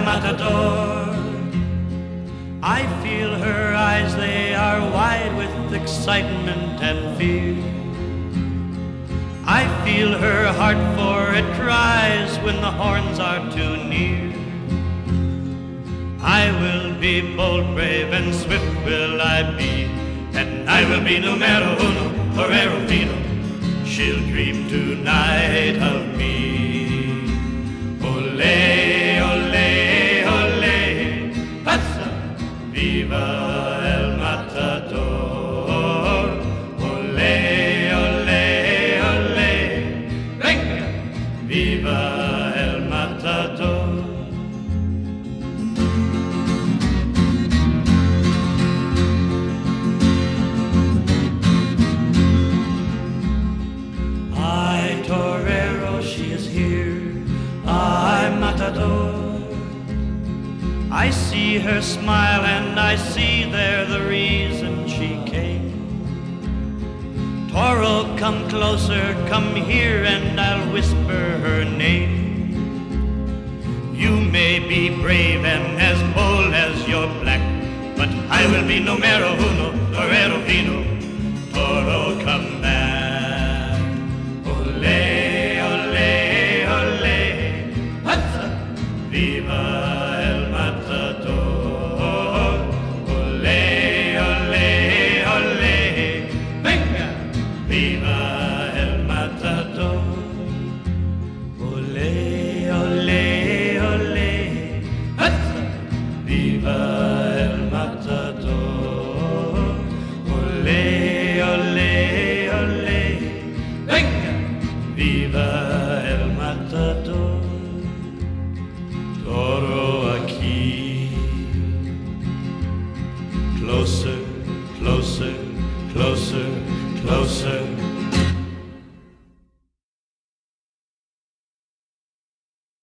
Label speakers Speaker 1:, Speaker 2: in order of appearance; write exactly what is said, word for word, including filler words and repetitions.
Speaker 1: matador. I feel her eyes, they are wide with excitement and fear. I feel her heart, for it cries when the horns are too near. I will be bold, brave, and swift will I be, and I will be numero uno, torero fino. She'll dream tonight of me. Ole, ole, ole, passa, viva el matador. Ole, ole, ole, venga, viva el matador. I see her smile and I see there the reason she came. Toro, come closer, come here and I'll whisper her name. You may be brave and as bold as you're black, but I will be numero uno, torero fino. Toro, come back. Ole, ole, ole, hazza, viva el matador. Ole, ole, ole, venga, viva el matador. Ole, ole, ole, hazza, viva el matador. Ole, ole, ole, venga, viva el matador. Toro aquí. Closer, closer, closer, closer.